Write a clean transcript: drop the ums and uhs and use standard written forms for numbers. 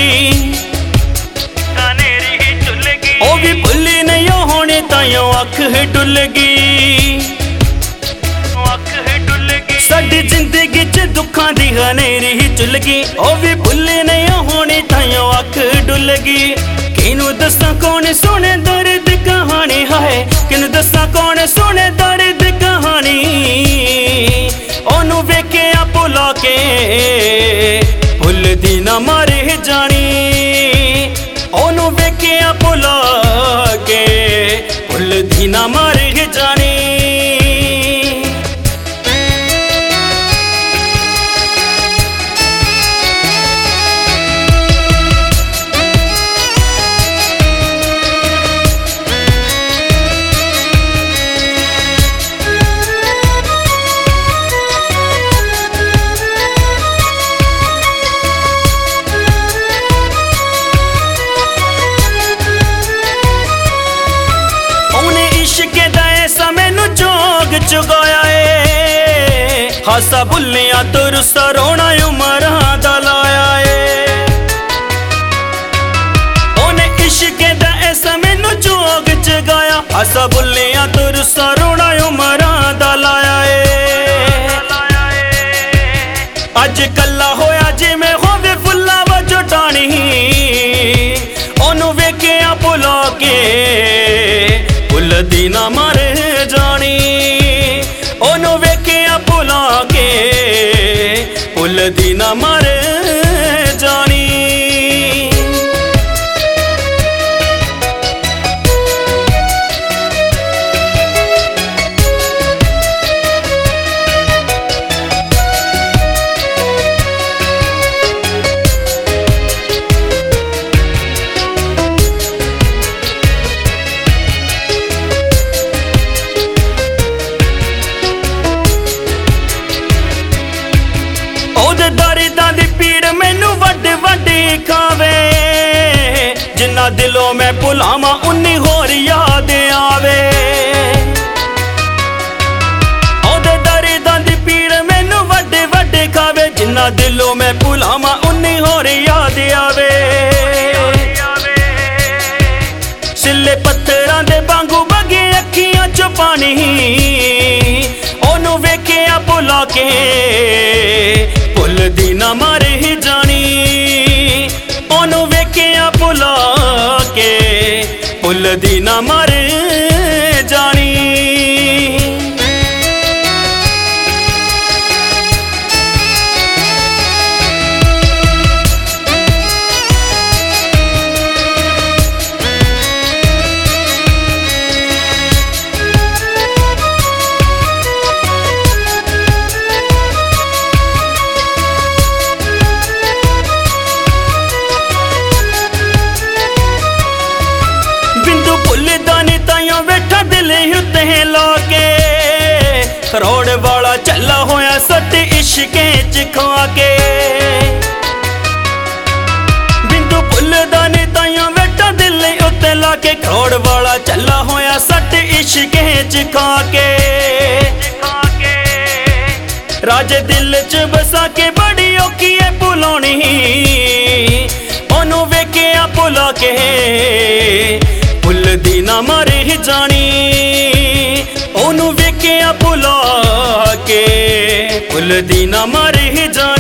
ओ भी भुली नहीं होने ताइयों अख डुल गई। साडी जिंदगी च दुखां दी हनेरी चुल गई। ओ भी भुली नहीं होने ताइयों अख डुल गई। किनू दस्सां कौन सुने दर्द कहानी है, किनू दस्सां कौन सुने दर्द कहानी। ओनू वेखिया भुला के भुलदी ना मर जानी। ओनू वेखिया भुला के भुलदी ना मर जानी। चुगाया है हासा भुलिया तो रुस्सा रोना उमरां दा लाया है। उन्हें इश्क दा ऐसा मैनू जोग चगाया। हासा भुलिया तो रुस्सा रोना उमरां दा लाया है। अज कला होया जिवें होवे फुल्लां वजों टाणी। ओनू वेखिया भुला के भुलदी ना मर जानी। ओनू वेखिया भुला के भुलदी ना मर जानी। दर्दां दी पीड़ मैनू वड्डी वड्डी खावे। जिन्ना दिलों मैं भुलावां उन्नी होर याद आवे। ओदे दर्दां दी पीड़ मैनू वड्डी वड्डी खावे। जिन्ना दिलों मैं भुलावां उन्नी होर याद आवे। सिले पत्थरां दे वांगू बगे अखियां चों पानी। ओनू वेखिया भुला के भुलदी ना मर जानी। ओनू वेखिया भुला के भुलदी ना मर जानी। करोड़ वाला चला होया सट इश्के च खा के। बिंदु भुलदा नी ताइयों बैठा दिल उत्ते लाके। करोड़ वाला चला होया सट इश्के च खा के। राजे दिल च बसा के बड़ी औखी है भुलानी। ओनू वेखिया भुला के भुलदी ना मर जानी। ओनू वेखिया भुला के भुलदी ना मर जानी।